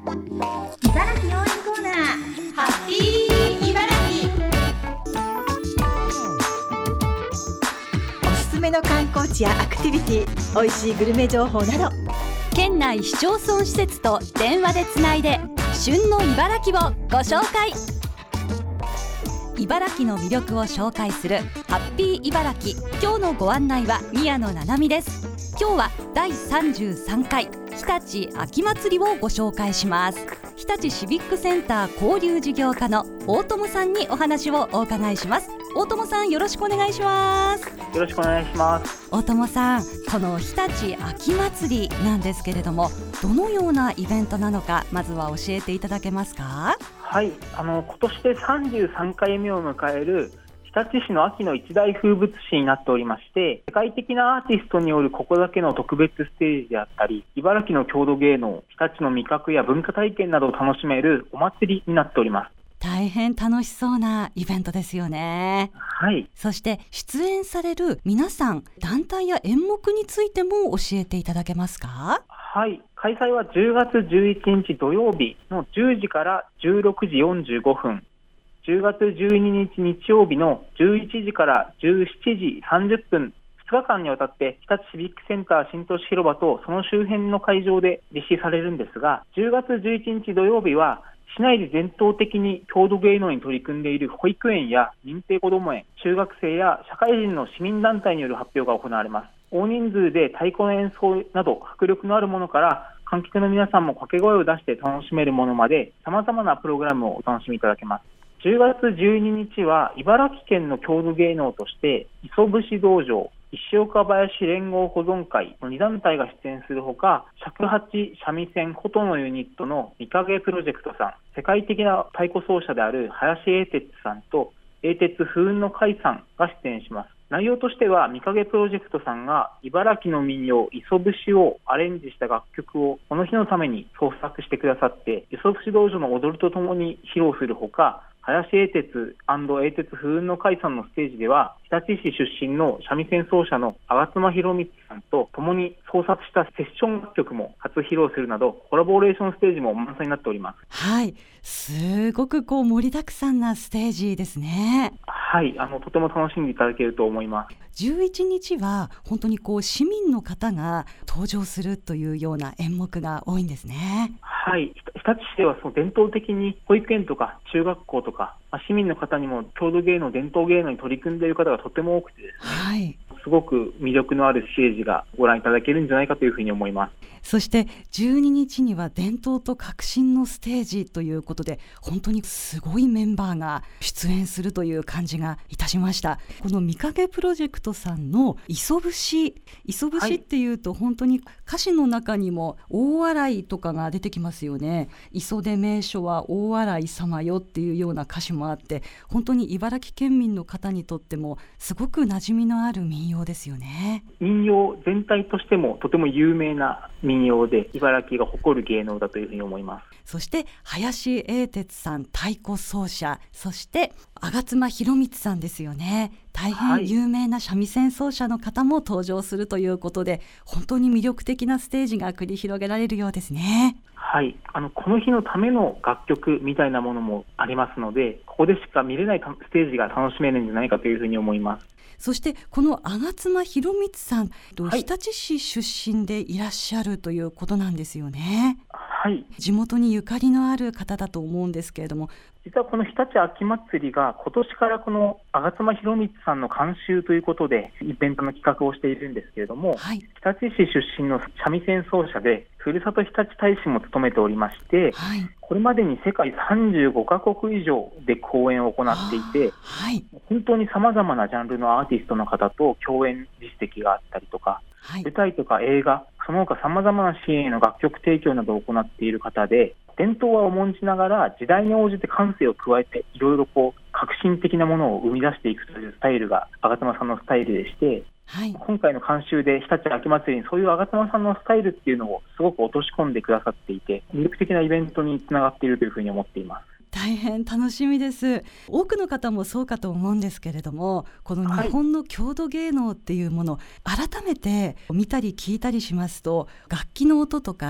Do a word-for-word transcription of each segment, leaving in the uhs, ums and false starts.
茨城応援コーナー、ハッピー茨城。おすすめの観光地やアクティビティ、おいしいグルメ情報など、 県内市町村施設と電話でつないで旬の茨城をご紹介。茨城の魅力を紹介するハッピー茨城。今日のご案内は宮野七海です。今日はだいさんじゅうさんかい日立秋まつりをご紹介します。日立シビックセンター交流事業課の大友さんにお話をお伺いします。大友さん、よろしくお願いします。 よろしくお願いします。 大友さん、この日立秋まつりなんですけれども、どのようなイベントなのか、まずは教えていただけますか？ はい、あの今年でさんじゅうさんかいめを迎える日立市の秋の一大風物詩になっておりまして、世界的なアーティストによるここだけの特別ステージであったり、茨城の郷土芸能、日立の味覚や文化体験などを楽しめるお祭りになっております。 大変楽しそうなイベントですよね。 はい。 そして出演される皆さん、団体や演目についても教えていただけますか？ はい、開催はじゅうがつじゅういちにち土曜日のじゅうじからじゅうろくじよんじゅうごふん、じゅうがつじゅうににち日曜日のじゅういちじからじゅうしちじさんじゅっぷん、ふつかかんにわたって日立シビックセンター新都市広場とその周辺の会場で実施されるんですが、じゅうがつじゅういちにち土曜日は市内で伝統的に郷土芸能に取り組んでいる保育園や認定こども園、中学生や社会人の市民団体による発表が行われます。大人数で太鼓の演奏など迫力のあるものから、観客の皆さんも掛け声を出して楽しめるものまで、様々なプログラムをお楽しみいただけます。じゅうがつじゅうににちは茨城県の郷土芸能として磯節道場、石岡林連合保存会のに団体が出演するほか、尺八三味線琴のユニットの御影プロジェクトさん、世界的な太鼓奏者である林英哲さんと英哲風雲の会さんが出演します。内容としては、御影プロジェクトさんが茨城の民謡磯節をアレンジした楽曲をこの日のために創作してくださって、磯節道場の踊りとともに披露するほか、林英哲&英哲風雲の会さんのステージでは、日立市出身の三味線奏者の吾妻博光さんと共に創作したセッション楽曲も初披露するなど、コラボレーションステージも満載になっております。 はい、すごくこう盛りだくさんなステージですね。 はい、あのとても楽しんでいただけると思います。 じゅういちにちは本当にこう市民の方が登場するというような演目が多いんですね。 はい、日立市ではその伝統的に保育園とか中学校とか、まあ、市民の方にも郷土芸能、伝統芸能に取り組んでいる方がとても多くてですね、 はい、 すごく魅力のあるステージがご覧いただけるんじゃないかというふうに思います。 そしてじゅうににちには伝統と革新のステージということで、本当にすごいメンバーが出演するという感じがいたしました。この御影プロジェクトさんの磯節、磯節っていうと本当に歌詞の中にも大洗とかが出てきますよね。磯で名所は大洗様よっていうような歌詞もあって、本当に茨城県民の方にとってもすごく馴染みのある民謡ですよね。 民謡全体としてもとても有名な民謡で、茨城が誇る芸能だというふうに思います。 そして林英哲さん、太鼓奏者、そして吾妻博光さんですよね。大変有名な三味線奏者の方も登場するということで、本当に魅力的なステージが繰り広げられるようですね。 はい、あのこの日のための楽曲みたいなものもありますので、ここでしか見れないステージが楽しめるんじゃないかというふうに思います。 そしてこの吾妻博光さん、 はい、 日立市出身でいらっしゃるということなんですよね。 はい、 地元にゆかりのある方だと思うんですけれども、 実はこの日立秋まつりが今年からこの吾妻博光さんの監修ということでイベントの企画をしているんですけれども、 はい、 日立市出身の三味線奏者でふるさと日立大使も務めておりまして、はい、これまでに世界さんじゅうごかこく以上で講演を行っていて、 はい、 本当に様々なジャンルのアーティストの方と共演実績があったりとか、はい、舞台とか映画、その他様々な支援への楽曲提供などを行っている方で、伝統は重んじながら時代に応じて感性を加えていろいろこう革新的なものを生み出していくというスタイルが吾妻さんのスタイルでして、はい、今回の監修で日立秋まつりにそういう吾妻さんのスタイルっていうのをすごく落とし込んでくださっていて、魅力的なイベントにつながっているというふうに思っています。 大変楽しみです。多くの方もそうかと思うんですけれども、この日本の郷土芸能っていうものを改めて見たり聞いたりしますと、楽器の音とか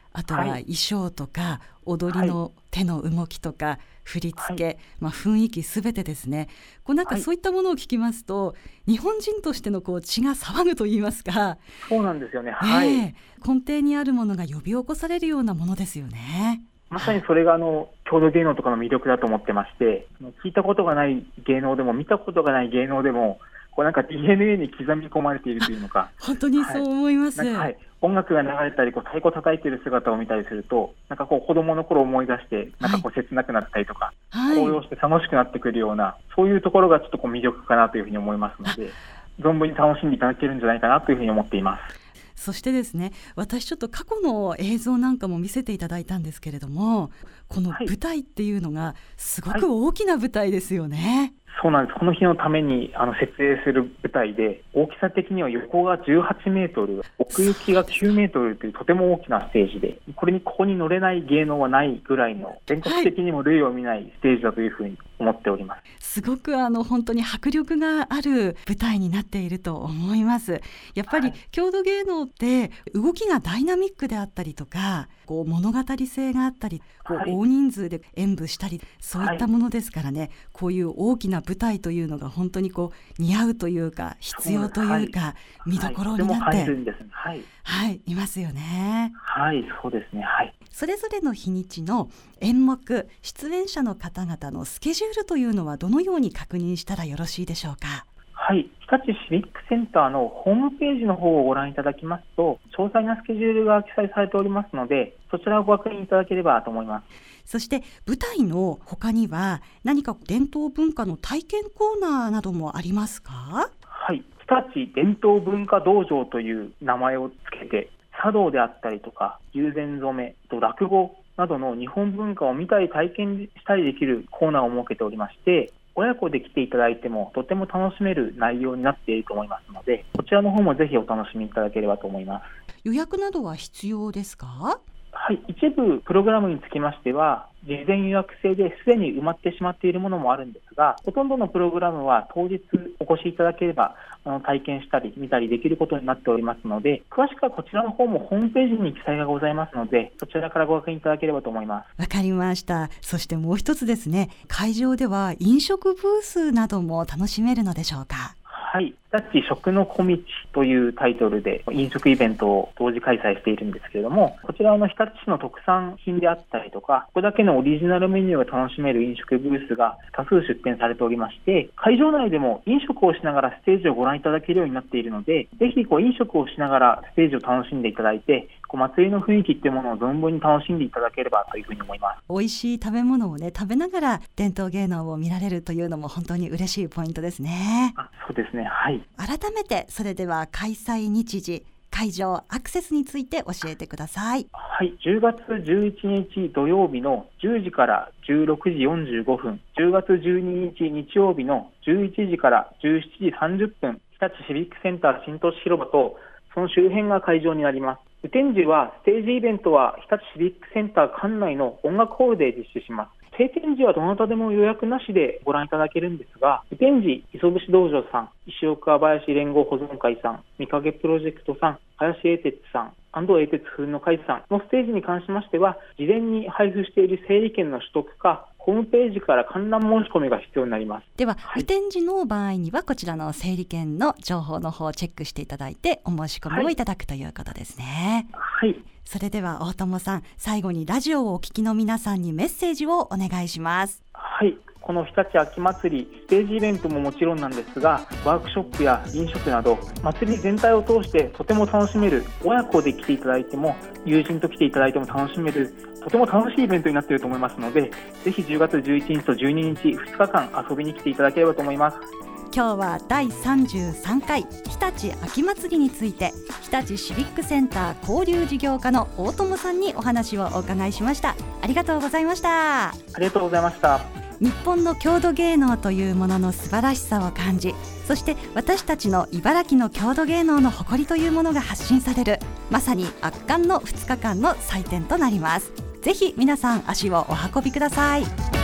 あとは衣装とか踊りの手の動きとか振り付け、はい、まあ、雰囲気すべてですね、こうなんかそういったものを聞きますと、はい、日本人としてのこう血が騒ぐといいますか。 そうなんですよね、はい、 えー、根底にあるものが呼び起こされるようなものですよね。 まさにそれがあの郷土芸能とかの魅力だと思ってまして、聞いたことがない芸能でも見たことがない芸能でもこうなんか ディーエヌエー に刻み込まれているというのか本当にそう思います、 はいはい、音楽が流れたりこう太鼓叩いている姿を見たりすると、なんかこう子供の頃を思い出してなんかこう切なくなったりとか、はい、高揚して楽しくなってくるような、そういうところがちょっとこう魅力かなというふうに思いますので、存分に楽しんでいただけるんじゃないかなというふうに思っています。 そしてですね、私ちょっと過去の映像なんかも見せていただいたんですけれども、この舞台っていうのがすごく大きな舞台ですよね。はいはい、 そうなんです。この日のためにあの設営する舞台で、大きさ的には横がじゅうはちメートル、奥行きがきゅうメートルというとても大きなステージで、これにここに乗れない芸能はないぐらいの、全国的にも類を見ないステージだというふうに思っております。はい、 すごくあの本当に迫力がある舞台になっていると思います。やっぱり郷土芸能って動きがダイナミックであったりとか、こう物語性があったり、こう大人数で演舞したり、そういったものですからね、はい、こういう大きな舞台というのが本当にこう似合うというか必要というか、見どころになって、 はいはいはい、いますよね。 はい、そうですね。はい。 それぞれの日にちの演目、出演者の方々のスケジュールというのはどのように確認したらよろしいでしょうか。 はい、日立シビックセンターのホームページの方をご覧いただきますと、詳細なスケジュールが記載されておりますので、そちらをご確認いただければと思います。 そして舞台の他には何か伝統文化の体験コーナーなどもありますか。 はい、日立伝統文化道場という名前をつけて、茶道であったりとか友禅染めと落語などの日本文化を見たり体験したりできるコーナーを設けておりまして、親子で来ていただいてもとても楽しめる内容になっていると思いますので、こちらの方もぜひお楽しみいただければと思います。 予約などは必要ですか。 はい、一部プログラムにつきましては事前予約制ですでに埋まってしまっているものもあるんですが、ほとんどのプログラムは当日お越しいただければあの体験したり見たりできることになっておりますので、詳しくはこちらの方もホームページに記載がございますので、そちらからご確認いただければと思います。 わかりました。そしてもう一つですね、会場では飲食ブースなども楽しめるのでしょうか。 はい、日立食の小道というタイトルで飲食イベントを同時開催しているんですけれども、こちらの日立市の特産品であったりとか、ここだけのオリジナルメニューが楽しめる飲食ブースが多数出展されておりまして、会場内でも飲食をしながらステージをご覧いただけるようになっているので、ぜひこう飲食をしながらステージを楽しんでいただいて、こう祭りの雰囲気っていうものを存分に楽しんでいただければというふうに思います。 美味しい食べ物をね、食べながら伝統芸能を見られるというのも本当に嬉しいポイントですね。 あ、そうですね。はい。 改めてそれでは開催日時、会場、アクセスについて教えてください。 はい、じゅうがつじゅういちにち土曜日のじゅうじからじゅうろくじよんじゅうごふん、じゅうがつじゅうににち日曜日のじゅういちじからじゅうしちじさんじゅっぷん、日立シビックセンター新都市広場とその周辺が会場になります。雨天時はステージイベントは日立シビックセンター館内の音楽ホールで実施します。晴天時はどなたでも予約なしでご覧いただけるんですが、雨天時、磯節道場さん、石岡林連合保存会さん、御影プロジェクトさん、林英鉄さん、安藤英鉄風の会さんのステージに関しましては、事前に配布している整理券の取得か、ホームページから観覧申し込みが必要になります。 では、 はい、 雨天時の場合にはこちらの整理券の情報の方をチェックしていただいてお申し込みをいただくということですね。 はい、 それでは大友さん、最後にラジオをお聞きの皆さんにメッセージをお願いします。 はい、この日立秋祭り、ステージイベントももちろんなんですが、ワークショップや飲食など祭り全体を通してとても楽しめる、親子で来ていただいても友人と来ていただいても楽しめる、とても楽しいイベントになっていると思いますので、ぜひじゅうがつじゅういちにちとじゅうににちふつかかん遊びに来ていただければと思います。 今日はだいさんじゅうさんかい日立秋祭りについて、日立シビックセンター交流事業課の大友さんにお話をお伺いしました。ありがとうございました。 ありがとうございました。 日本の郷土芸能というものの素晴らしさを感じ、そして私たちの茨城の郷土芸能の誇りというものが発信される、まさに圧巻のふつかかんの祭典となります。ぜひ皆さん足をお運びください。